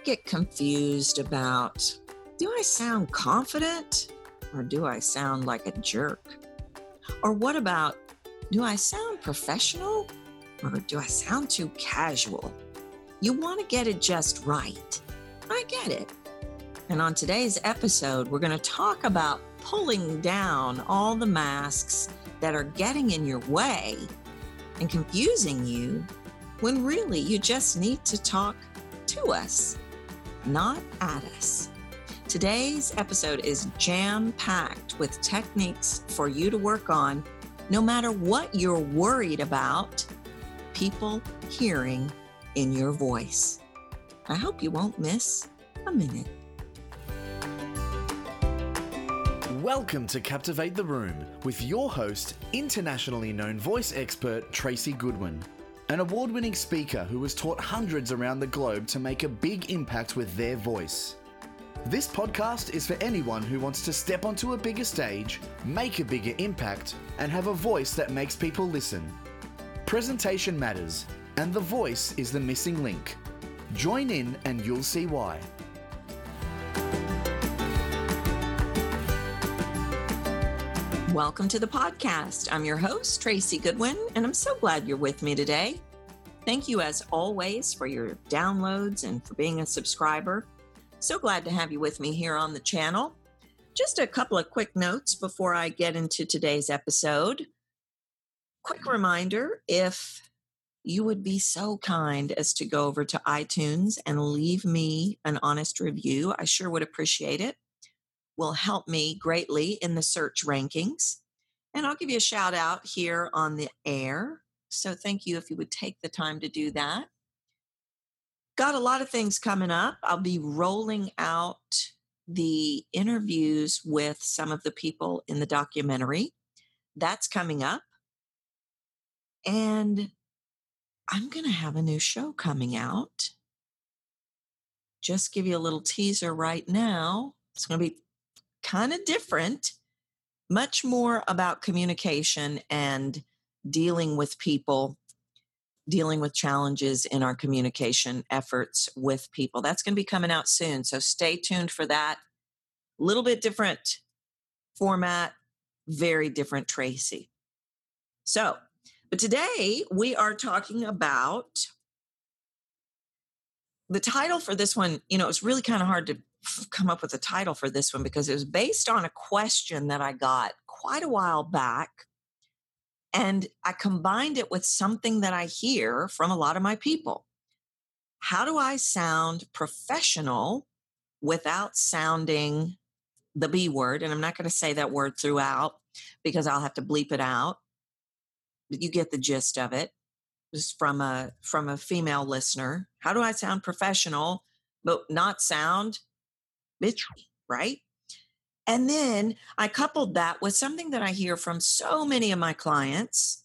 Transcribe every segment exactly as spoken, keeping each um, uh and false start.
get confused about, do I sound confident or do I sound like a jerk? Or what about, do I sound professional or do I sound too casual? You want to get it just right. I get it. And on today's episode, we're going to talk about pulling down all the masks that are getting in your way and confusing you when really you just need to talk to us, not at us. Today's episode is jam-packed with techniques for you to work on no matter what you're worried about people hearing in your voice. I hope you won't miss a minute. Welcome to Captivate the Room with your host, internationally known voice expert Tracy Goodwin, an award-winning speaker who has taught hundreds around the globe to make a big impact with their voice. This podcast is for anyone who wants to step onto a bigger stage, make a bigger impact, and have a voice that makes people listen. Presentation matters, and the voice is the missing link. Join in and you'll see why. Welcome to the podcast. I'm your host, Tracy Goodwin, and I'm so glad you're with me today. Thank you, as always, for your downloads and for being a subscriber. So glad to have you with me here on the channel. Just a couple of quick notes before I get into today's episode. Quick reminder, if you would be so kind as to go over to iTunes and leave me an honest review, I sure would appreciate it. Will help me greatly in the search rankings. And I'll give you a shout out here on the air. So thank you if you would take the time to do that. Got a lot of things coming up. I'll be rolling out the interviews with some of the people in the documentary. That's coming up. And I'm going to have a new show coming out. Just give you a little teaser right now. It's going to be kind of different, much more about communication and dealing with people, dealing with challenges in our communication efforts with people. That's going to be coming out soon. So stay tuned for that. A little bit different format, very different Tracy. So, but today we are talking about the title for this one. You know, it's really kind of hard to come up with a title for this one because it was based on a question that I got quite a while back. And I combined it with something that I hear from a lot of my people. How do I sound professional without sounding the B word? And I'm not going to say that word throughout because I'll have to bleep it out. But you get the gist of it. Just from a from a female listener. How do I sound professional but not sound bitchy, right? And then I coupled that with something that I hear from so many of my clients.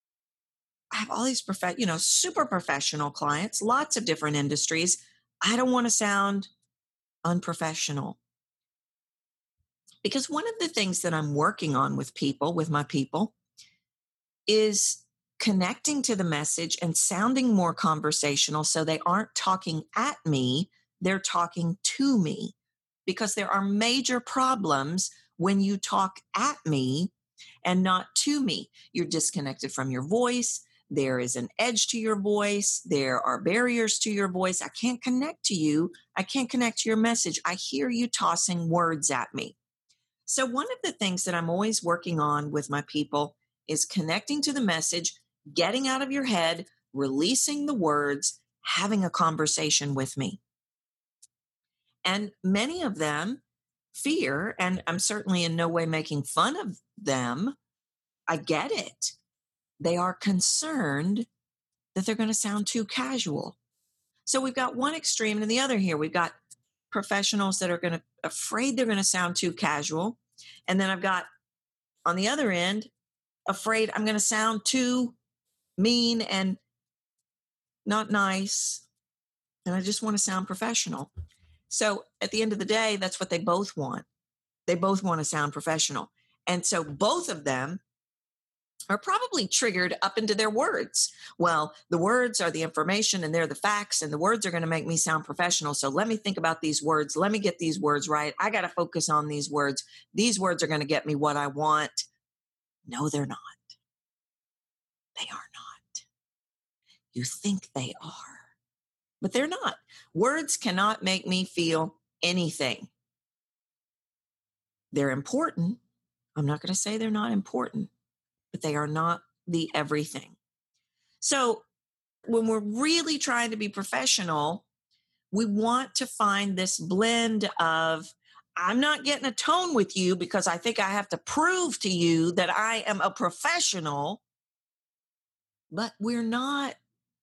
I have all these prof- you know, super professional clients, lots of different industries. I don't want to sound unprofessional. Because one of the things that I'm working on with people, with my people, is connecting to the message and sounding more conversational so they aren't talking at me, they're talking to me. Because there are major problems when you talk at me and not to me. You're disconnected from your voice. There is an edge to your voice. There are barriers to your voice. I can't connect to you. I can't connect to your message. I hear you tossing words at me. So one of the things that I'm always working on with my people is connecting to the message, getting out of your head, releasing the words, having a conversation with me. And many of them fear, and I'm certainly in no way making fun of them. I get it. They are concerned that they're going to sound too casual. So we've got one extreme and the other here. We've got professionals that are going to afraid they're going to sound too casual. And then I've got on the other end, afraid I'm going to sound too mean and not nice. And I just want to sound professional. So at the end of the day, that's what they both want. They both want to sound professional. And so both of them are probably triggered up into their words. Well, the words are the information and they're the facts, and the words are going to make me sound professional. So let me think about these words. Let me get these words right. I got to focus on these words. These words are going to get me what I want. No, they're not. They are not. You think they are, but they're not. Words cannot make me feel anything. They're important. I'm not going to say they're not important, but they are not the everything. So when we're really trying to be professional, we want to find this blend of, I'm not getting a tone with you because I think I have to prove to you that I am a professional, but we're not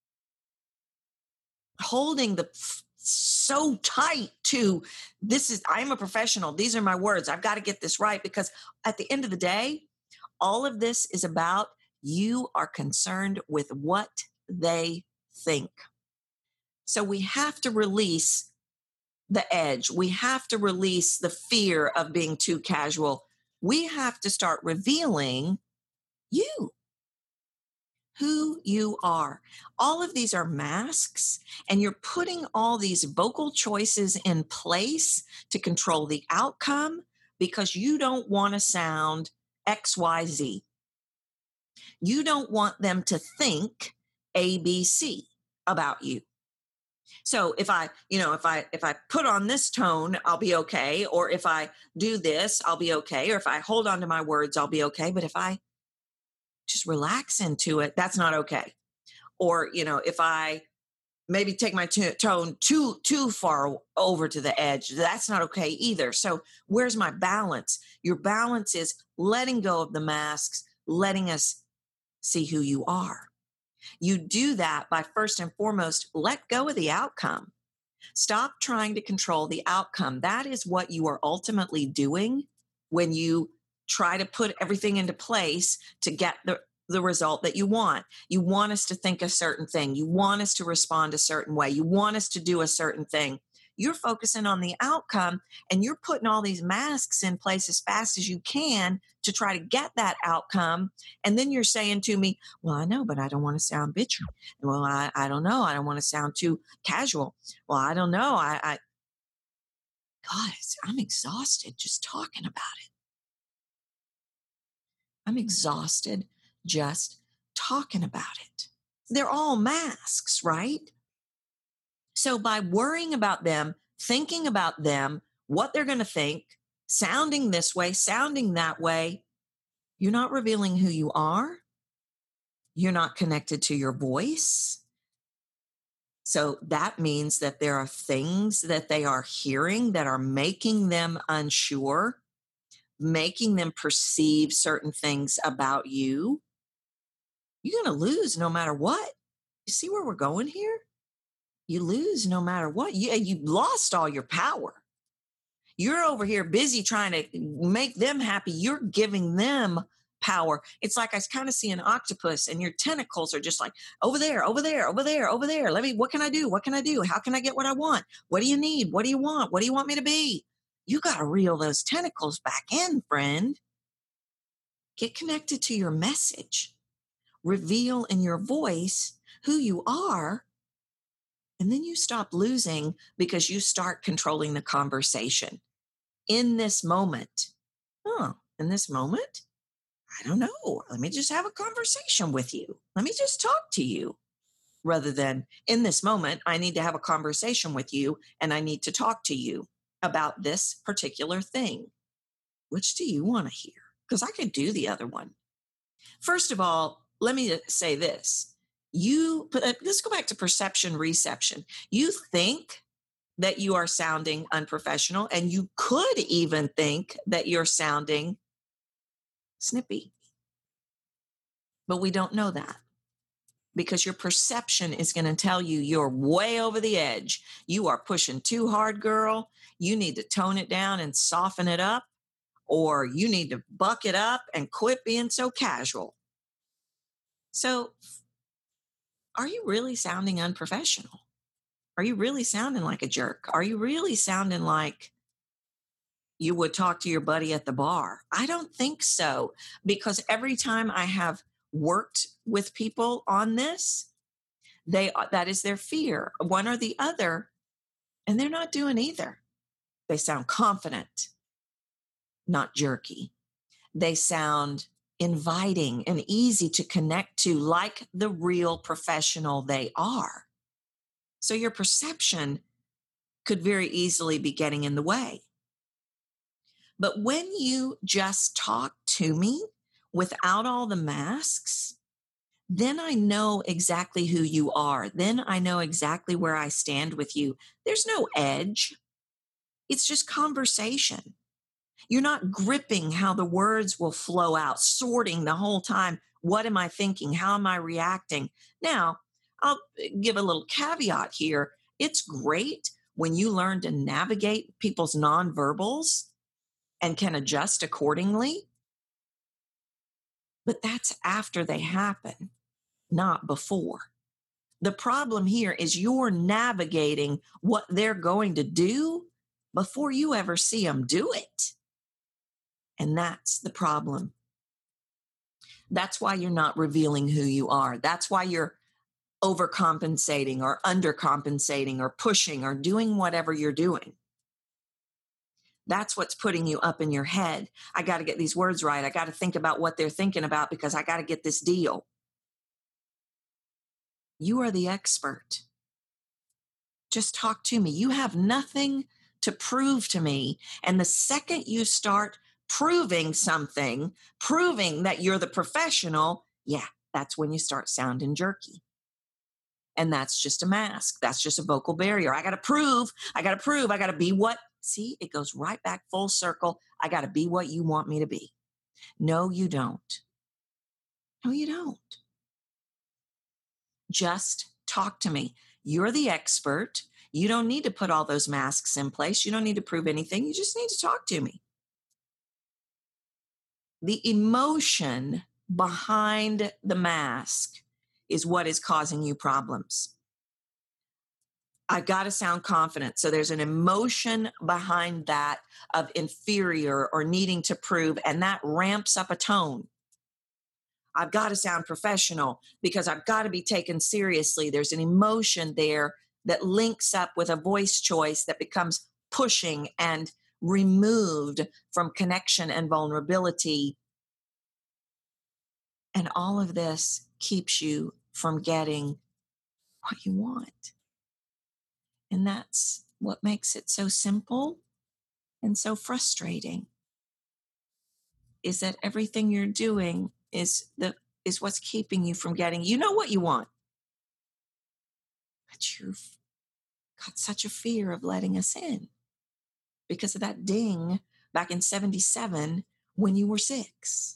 holding the f- so tight to this is, I'm a professional. These are my words. I've got to get this right, because at the end of the day, all of this is about you are concerned with what they think. So we have to release the edge. We have to release the fear of being too casual. We have to start revealing you, who you are. All of these are masks, and you're putting all these vocal choices in place to control the outcome because you don't want to sound X Y Z. You don't want them to think A B C about you. So if I, you know, if I, if I put on this tone, I'll be okay. Or if I do this, I'll be okay. Or if I hold on to my words, I'll be okay. But if I just relax into it, that's not okay. Or, you know, if I maybe take my t- tone too, too far over to the edge, that's not okay either. So where's my balance? Your balance is letting go of the masks, letting us see who you are. You do that by first and foremost, let go of the outcome. Stop trying to control the outcome. That is what you are ultimately doing when you try to put everything into place to get the, the result that you want. You want us to think a certain thing. You want us to respond a certain way. You want us to do a certain thing. You're focusing on the outcome, and you're putting all these masks in place as fast as you can to try to get that outcome. And then you're saying to me, well, I know, but I don't want to sound bitchy. Well, I, I don't know. I don't want to sound too casual. Well, I don't know. I, I God, I'm exhausted just talking about it. I'm exhausted just talking about it. They're all masks, right? So by worrying about them, thinking about them, what they're going to think, sounding this way, sounding that way, you're not revealing who you are. You're not connected to your voice. So that means that there are things that they are hearing that are making them unsure, making them perceive certain things about you. You're going to lose no matter what. You see where we're going here? You lose no matter what. You, you lost all your power. You're over here busy trying to make them happy. You're giving them power. It's like I kind of see an octopus, and your tentacles are just like over there, over there, over there, over there. Let me, what can I do? What can I do? How can I get what I want? What do you need? What do you want? What do you want me to be? You got to reel those tentacles back in, friend. Get connected to your message. Reveal in your voice who you are. And then you stop losing because you start controlling the conversation. In this moment, oh, in this moment, I don't know. Let me just have a conversation with you. Let me just talk to you. Rather than, in this moment, I need to have a conversation with you and I need to talk to you about this particular thing. Which do you want to hear? Because I could do the other one. First of all, let me say this. You, let's go back to perception, reception. You think that you are sounding unprofessional, and you could even think that you're sounding snippy. But we don't know that, because your perception is going to tell you you're way over the edge. You are pushing too hard, girl. You need to tone it down and soften it up, or you need to buck it up and quit being so casual. So, are you really sounding unprofessional? Are you really sounding like a jerk? Are you really sounding like you would talk to your buddy at the bar. I don't think so, because every time I have worked with people on this, they that is their fear, one or the other, and they're not doing either. They sound confident, not jerky. They sound inviting and easy to connect to, like the real professional they are. So your perception could very easily be getting in the way. But when you just talk to me without all the masks, then I know exactly who you are. Then I know exactly where I stand with you. There's no edge. It's just conversation. You're not gripping how the words will flow out, sorting the whole time. What am I thinking? How am I reacting? Now, I'll give a little caveat here. It's great when you learn to navigate people's nonverbals and can adjust accordingly. But that's after they happen, not before. The problem here is you're navigating what they're going to do before you ever see them do it. And that's the problem. That's why you're not revealing who you are. That's why you're overcompensating or undercompensating or pushing or doing whatever you're doing. That's what's putting you up in your head. I got to get these words right. I got to think about what they're thinking about because I got to get this deal. You are the expert. Just talk to me. You have nothing to prove to me. And the second you start proving something, proving that you're the professional, yeah, that's when you start sounding jerky. And that's just a mask. That's just a vocal barrier. I got to prove, I got to prove, I got to be what, see, it goes right back full circle. I got to be what you want me to be. No, you don't. No, you don't. Just talk to me. You're the expert. You don't need to put all those masks in place. You don't need to prove anything. You just need to talk to me. The emotion behind the mask is what is causing you problems. I've got to sound confident. So there's an emotion behind that of inferior or needing to prove, and that ramps up a tone. I've got to sound professional because I've got to be taken seriously. There's an emotion there that links up with a voice choice that becomes pushing and removed from connection and vulnerability. And all of this keeps you from getting what you want. And that's what makes it so simple and so frustrating, is that everything you're doing is the is what's keeping you from getting, you know what you want. But you've got such a fear of letting us in because of that ding back in seventy-seven when you were six.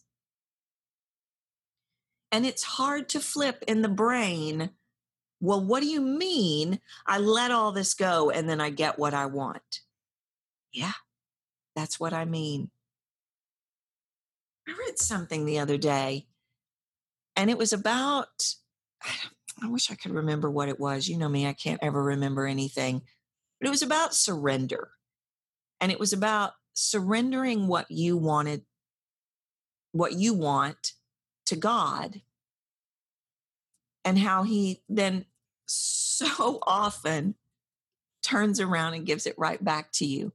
And it's hard to flip in the brain. Well, what do you mean I let all this go and then I get what I want? Yeah, that's what I mean. I read something the other day, and it was about, I wish I could remember what it was. You know me, I can't ever remember anything. But it was about surrender. And it was about surrendering what you wanted, what you want to God, and how he then so often turns around and gives it right back to you.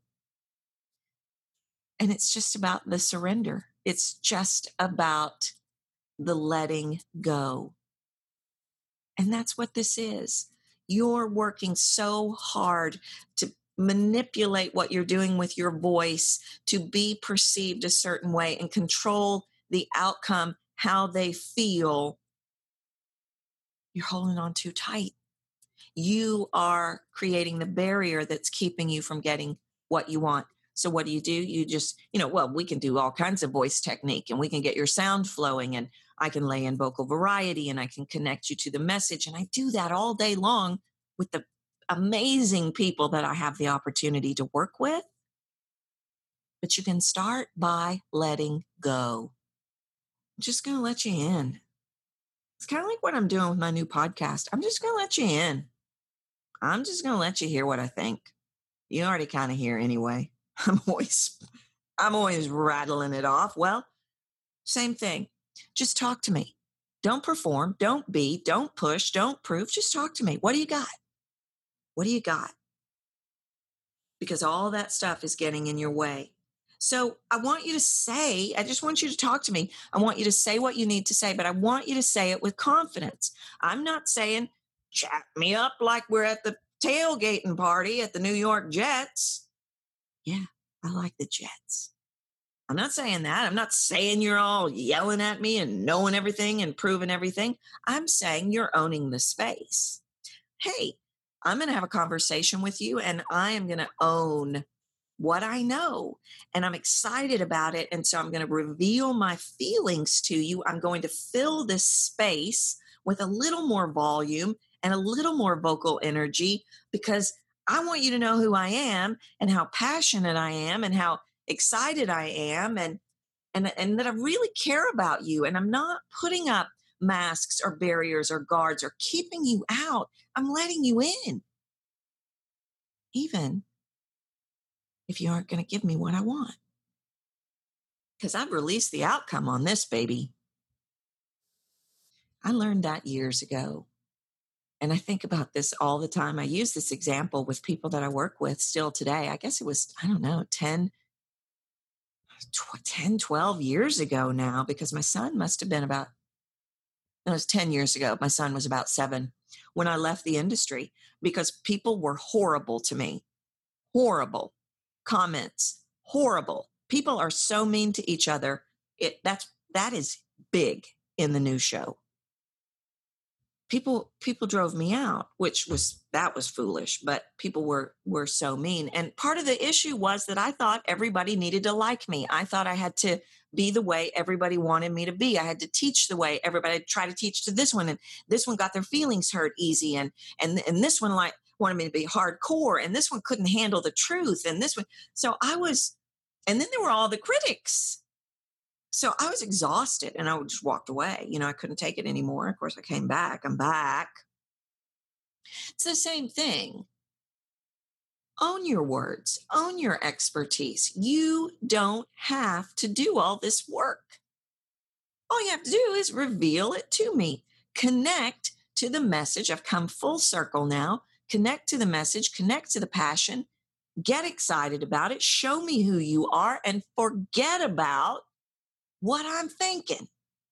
And it's just about the surrender. It's just about the letting go. And that's what this is. You're working so hard to manipulate what you're doing with your voice to be perceived a certain way and control the outcome, how they feel. You're holding on too tight. You are creating the barrier that's keeping you from getting what you want. So what do you do? You just, you know, well, we can do all kinds of voice technique and we can get your sound flowing and I can lay in vocal variety and I can connect you to the message. And I do that all day long with the amazing people that I have the opportunity to work with. But you can start by letting go. I'm just going to let you in. It's kind of like what I'm doing with my new podcast. I'm just going to let you in. I'm just going to let you hear what I think. You already kind of hear anyway. I'm always, I'm always rattling it off. Well, same thing. Just talk to me. Don't perform. Don't be. Don't push. Don't prove. Just talk to me. What do you got? What do you got? Because all that stuff is getting in your way. So I want you to say, I just want you to talk to me. I want you to say what you need to say, but I want you to say it with confidence. I'm not saying chat me up like we're at the tailgating party at the New York Jets. Yeah, I like the Jets. I'm not saying that. I'm not saying you're all yelling at me and knowing everything and proving everything. I'm saying you're owning the space. Hey, I'm going to have a conversation with you and I am going to own what I know. And I'm excited about it. And so I'm going to reveal my feelings to you. I'm going to fill this space with a little more volume and a little more vocal energy because I want you to know who I am and how passionate I am and how excited I am and, and, and that I really care about you. And I'm not putting up masks or barriers or guards or keeping you out. I'm letting you in. Even if you aren't going to give me what I want. Because I've released the outcome on this, baby. I learned that years ago. And I think about this all the time. I use this example with people that I work with still today. I guess it was, I don't know, ten, ten, twelve years ago now, because my son must have been about, no, it was ten years ago. My son was about seven when I left the industry because people were horrible to me. Horrible comments, horrible. People are so mean to each other. It that's that is big in the new show. People people drove me out, which was that was foolish, but people were were so mean. And part of the issue was that I thought everybody needed to like me. I thought I had to be the way everybody wanted me to be. I had to teach the way everybody I'd try to teach to this one, and this one got their feelings hurt easy, and and and this one like wanted me to be hardcore, and this one couldn't handle the truth, and this one. So I was, and then there were all the critics. So I was exhausted and I just walked away. You know, I couldn't take it anymore. Of course, I came back. I'm back. It's the same thing. Own your words, own your expertise. You don't have to do all this work. All you have to do is reveal it to me. Connect to the message. I've come full circle now. Connect to the message, connect to the passion, get excited about it, show me who you are, and forget about what I'm thinking.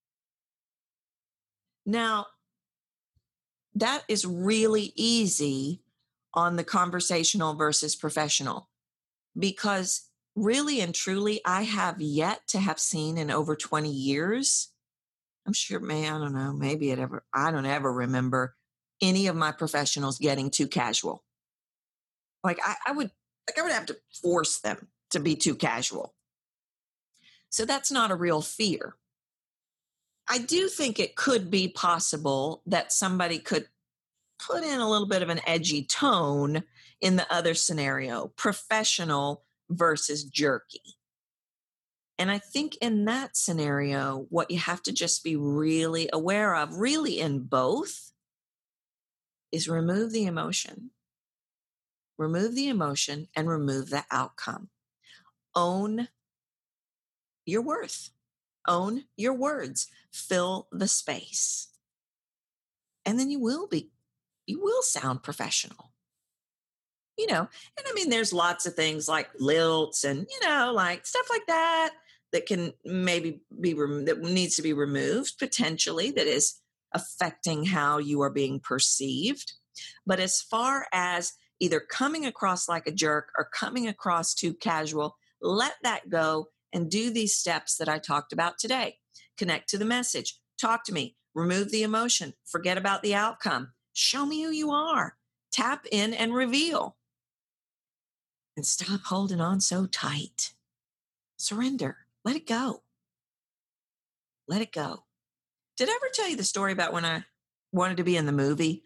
Now, that is really easy on the conversational versus professional, because really and truly, I have yet to have seen in over twenty years. I'm sure, man, I don't know, maybe it ever, I don't ever remember any of my professionals getting too casual. Like I, I would, like I would have to force them to be too casual. So that's not a real fear. I do think it could be possible that somebody could put in a little bit of an edgy tone in the other scenario, professional versus jerky. And I think in that scenario, what you have to just be really aware of, really in both, is remove the emotion. Remove the emotion and remove the outcome. Own your worth. Own your words. Fill the space. And then you will be, you will sound professional. You know, and I mean, there's lots of things like lilts and, you know, like stuff like that that can maybe be, rem- that needs to be removed potentially, that is affecting how you are being perceived. But as far as either coming across like a jerk or coming across too casual, let that go and do these steps that I talked about today. Connect to the message. Talk to me. Remove the emotion. Forget about the outcome. Show me who you are. Tap in and reveal. And stop holding on so tight. Surrender. Let it go. Let it go. Did I ever tell you the story about when I wanted to be in the movie?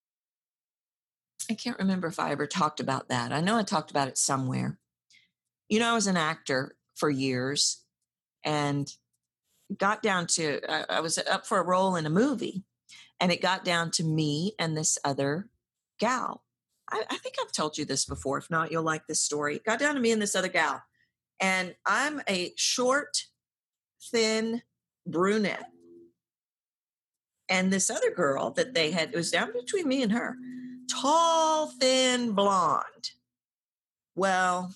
I can't remember if I ever talked about that. I know I talked about it somewhere. You know, I was an actor for years and got down to, I, I was up for a role in a movie, and it got down to me and this other gal. I, I think I've told you this before. If not, you'll like this story. It got down to me and this other gal. And I'm a short, thin brunette. And this other girl that they had, it was down between me and her, tall, thin, blonde. Well,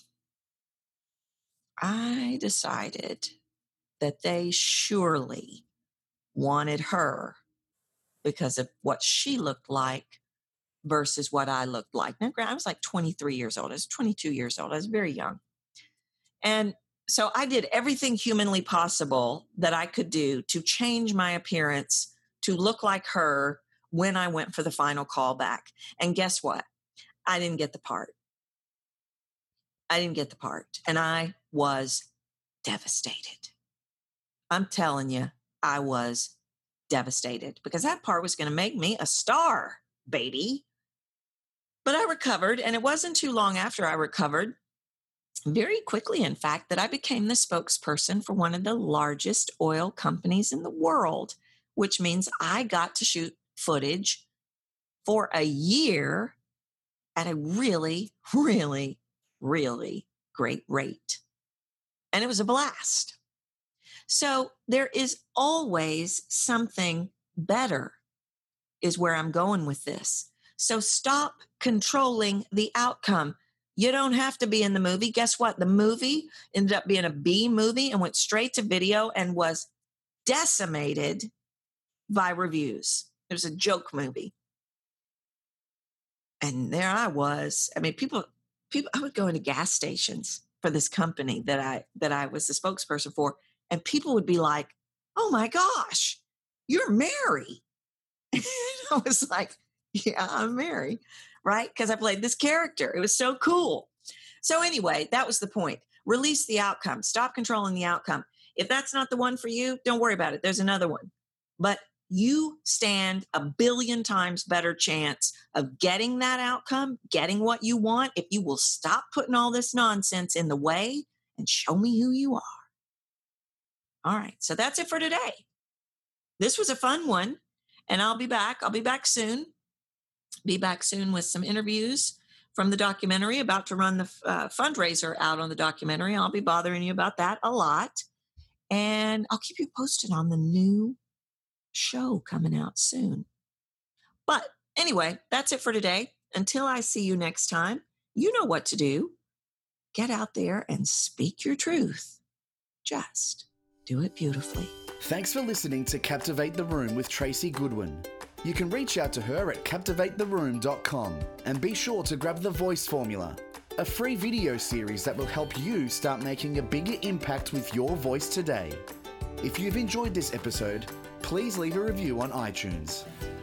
I decided that they surely wanted her because of what she looked like versus what I looked like. Now, I was like twenty-three years old. I was twenty-two years old. I was very young. And so I did everything humanly possible that I could do to change my appearance to look like her when I went for the final callback. And guess what? I didn't get the part. I didn't get the part. And I was devastated. I'm telling you, I was devastated because that part was going to make me a star, baby. But I recovered, and it wasn't too long after I recovered, very quickly, in fact, that I became the spokesperson for one of the largest oil companies in the world, which means I got to shoot footage for a year at a really, really, really great rate. And it was a blast. So there is always something better, is where I'm going with this. So stop controlling the outcome. You don't have to be in the movie. Guess what? The movie ended up being a B movie and went straight to video and was decimated by reviews. It was a joke movie. And there I was. I mean, people, people, I would go into gas stations for this company that I, that I was the spokesperson for. And people would be like, oh my gosh, you're Mary. I was like, yeah, I'm Mary, right? Because I played this character. It was so cool. So anyway, that was the point. Release the outcome. Stop controlling the outcome. If that's not the one for you, don't worry about it. There's another one. But you stand a billion times better chance of getting that outcome, getting what you want, if you will stop putting all this nonsense in the way and show me who you are. All right. So that's it for today. This was a fun one, and I'll be back. I'll be back soon. Be back soon with some interviews from the documentary. About to run the uh, fundraiser out on the documentary. I'll be bothering you about that a lot. And I'll keep you posted on the new show coming out soon. But anyway, that's it for today. Until I see you next time, you know what to do. Get out there and speak your truth. Just do it beautifully. Thanks for listening to Captivate the Room with Tracy Goodwin. You can reach out to her at captivate the room dot com and be sure to grab the Voice Formula, a free video series that will help you start making a bigger impact with your voice today. If you've enjoyed this episode, please leave a review on iTunes.